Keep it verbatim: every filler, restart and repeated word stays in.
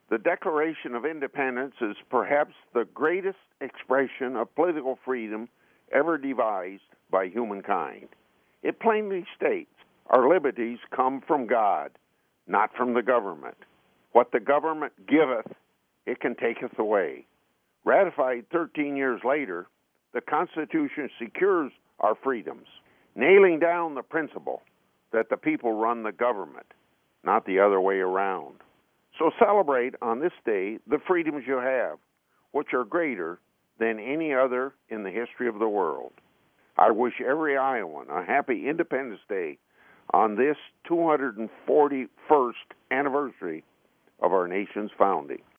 The Declaration of Independence is perhaps the greatest expression of political freedom ever devised by humankind. It plainly states, our liberties come from God, not from the government. What the government giveth, it can taketh away. Ratified thirteen years later, the Constitution secures our freedoms, nailing down the principle that the people run the government, not the other way around. So celebrate on this day the freedoms you have, which are greater than any other in the history of the world. I wish every Iowan a happy Independence Day on this two hundred forty-first anniversary of our nation's founding.